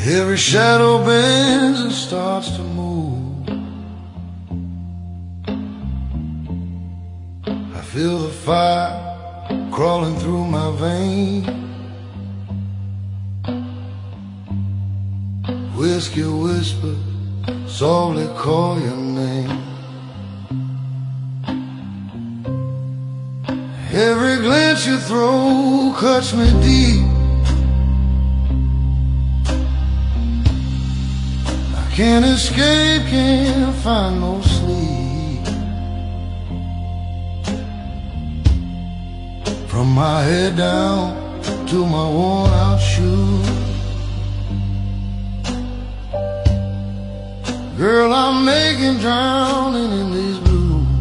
Every shadow bends and starts to move. I feel the fire crawling through my veins. Whiskey whisper, softly call your name. Every glance you throw cuts me deep. I can't escape, can't find no sleep. From my head down to my worn out shoes, girl, I'm making drowning in these blues.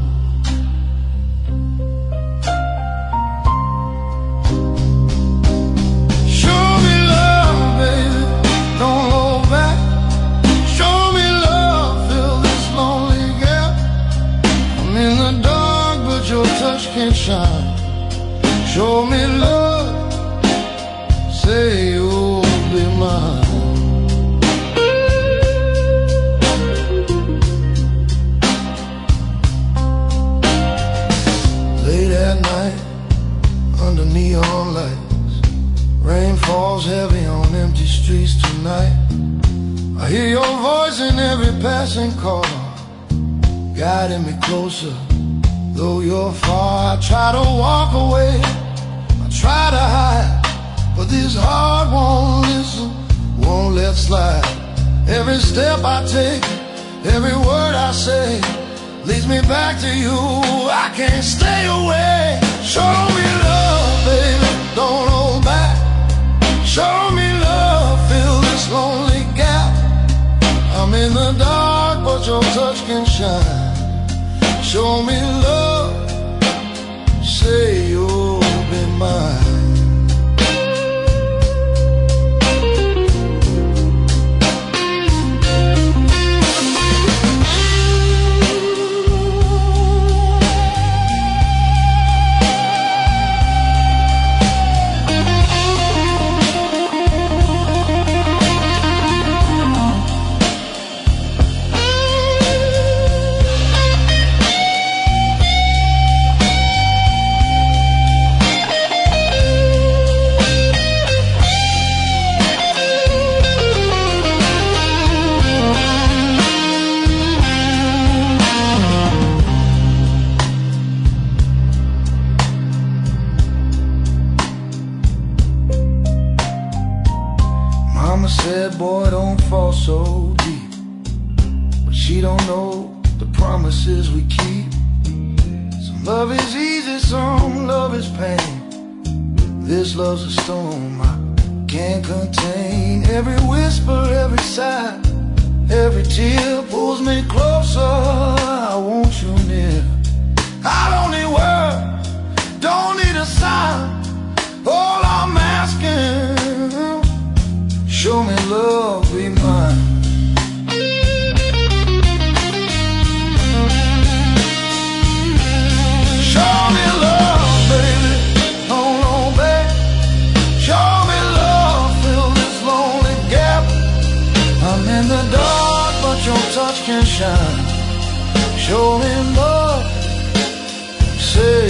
Show me love, baby, don't hold back. Show me love, fill this lonely gap. I'm in the dark, but your touch can't shine. Show me love, say you'll be mine. Under neon lights, rain falls heavy on empty streets tonight. I hear your voice in every passing car, guiding me closer. Though you're far, I try to walk away, I try to hide, but this heart won't listen, won't let slide. Every step I take, every word I say, leads me back to you. I can't stay away. Show me love, baby, don't hold back. Show me love, fill this lonely gap. I'm in the dark, but your touch can shine. Show me love, say you'll be mine. Mama said, boy, don't fall so deep, but she don't know the promises we keep. Some love is easy, some love is pain. This love's a storm I can't contain. Every whisper, every sigh, every tear pulls me closer. I want you near. I don't need words, don't need a sign. All I'm asking, show me love, be mine. Show me love, baby, don't hold back. Show me love, fill this lonely gap. I'm in the dark, but your touch can shine. Show me love, say